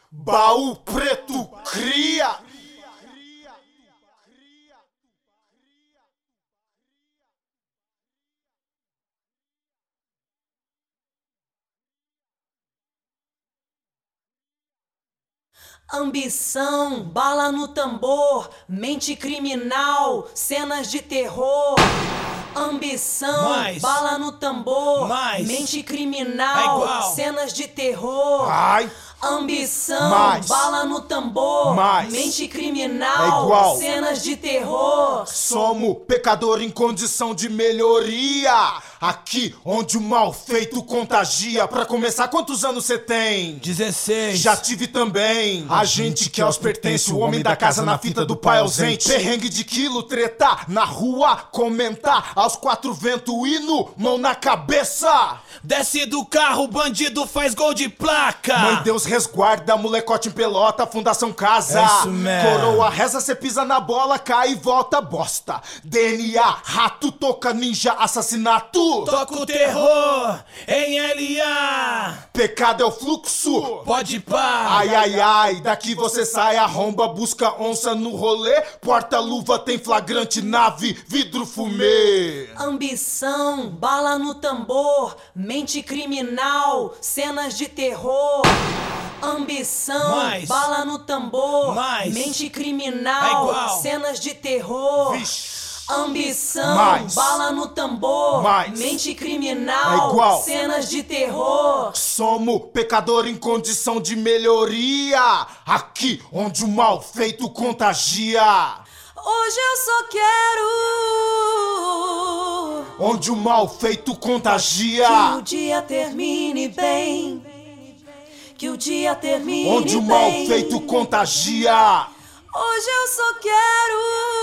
Baú Preto cria. Ambição, bala no tambor, mente criminal, cenas de terror. Ambição, bala no tambor, mente criminal, cenas de terror. Ambição, bala no tambor, mente criminal, cenas de terror. Somos pecador em condição de melhoria. Aqui onde o mal feito contagia. Pra começar, quantos anos você tem? 16. Já tive também. A gente que aos pertence, o homem da casa na fita do pai ausente. Perrengue de quilo, tretar na rua, comentar aos quatro ventos, hino, mão na cabeça. Desce do carro, bandido faz gol de placa. Mãe Deus resguarda, molecote em pelota, fundação casa. É isso mesmo. Coroa reza, cê pisa na bola, cai e volta bosta. DNA, rato, toca ninja, assassinato. Toca o terror em LA. Pecado é o fluxo. Pode pá. Ai, ai, ai, daqui você sai, arromba, busca onça no rolê. Porta-luva tem flagrante, nave, vidro fumê. Ambição, bala no tambor, mente criminal, cenas de terror. Ambição, bala no tambor, mente criminal, cenas de terror. Ambição, bala no tambor, mente criminal, cenas de terror. Somos pecador em condição de melhoria. Aqui onde o mal feito contagia. Hoje eu só quero onde o mal feito contagia. Que o dia termine bem. Que o dia termine bem. Onde o mal feito contagia. Hoje eu só quero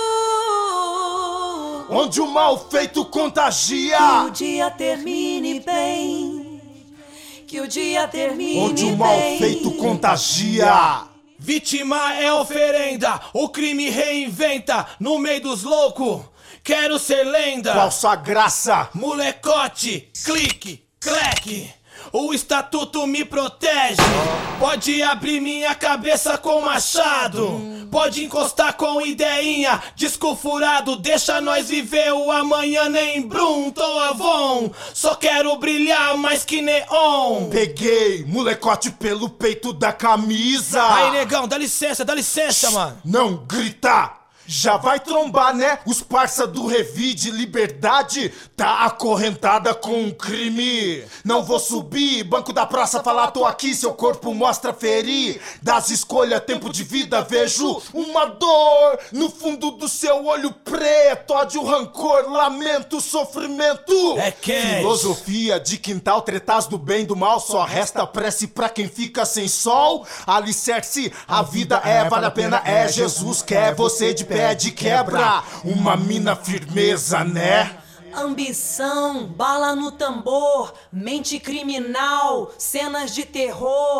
onde o mal feito contagia. Que o dia termine bem. Que o dia termine bem. Onde o mal feito contagia. Vítima é oferenda, o crime reinventa. No meio dos loucos, quero ser lenda. Qual sua graça? Molecote, clique, cleque. O estatuto me protege. Pode abrir minha cabeça com machado. Pode encostar com ideinha, disco furado. Deixa nós viver o amanhã, nem Brum, tô Avon. Só quero brilhar mais que neon. Peguei, molecote pelo peito da camisa. Aí, negão, dá licença, mano. Não grita. Já vai trombar, né? Os parça do Revide Liberdade tá acorrentada com um crime. Não vou subir, banco da praça falar tô aqui. Seu corpo mostra ferir. Das escolhas, tempo de vida, vejo uma dor no fundo do seu olho preto. Ódio, rancor, lamento, sofrimento. É que filosofia de quintal, tretas do bem e do mal. Só resta prece pra quem fica sem sol. Alicerce, a vida vale a pena, Jesus quer você de pé de quebra, uma mina firmeza, né? Ambição, bala no tambor, mente criminal, cenas de terror.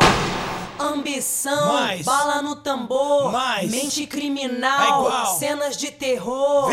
Ambição, bala no tambor, mente criminal, cenas de terror.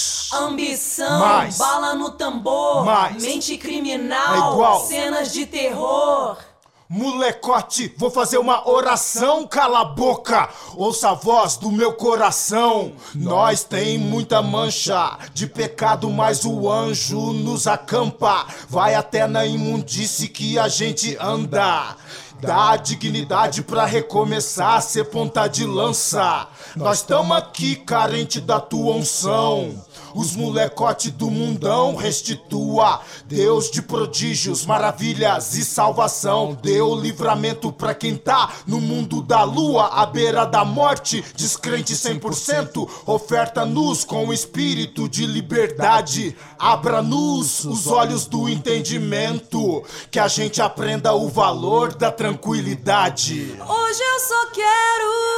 Ambição, bala no tambor, mente criminal, cenas de terror. Molecote, vou fazer uma oração, cala a boca, ouça a voz do meu coração. Nós tem muita mancha de pecado, mas o anjo nos acampa. Vai até na imundície que a gente anda. Dá dignidade pra recomeçar, ser ponta de lança. Nós tamo aqui carente da tua unção. Os molecote do mundão restitua. Deus de prodígios, maravilhas e salvação. Deu livramento pra quem tá no mundo da lua, à beira da morte, descrente 100%. Oferta-nos com espírito de liberdade. Abra-nos os olhos do entendimento, que a gente aprenda o valor da tranquilidade. Hoje eu só quero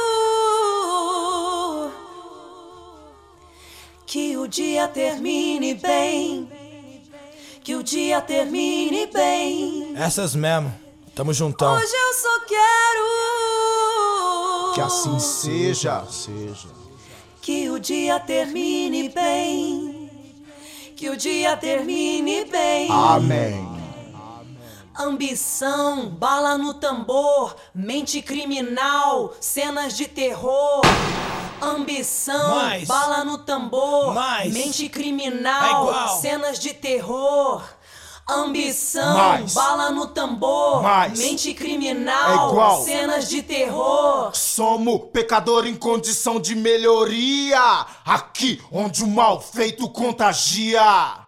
que o dia termine bem. Que o dia termine bem. Essas mesmo, tamo juntão. Hoje eu só quero que assim seja. Que o dia termine bem. Que o dia termine bem. Amém. Ambição, bala no tambor, mente criminal, cenas de terror. Ambição, Mais. bala no tambor, Mais. mente É criminal, igual. cenas de terror. Ambição, Mais. bala no tambor, Mais. mente É criminal, igual. cenas de terror. Somos pecador em condição de melhoria, aqui onde o mal feito contagia.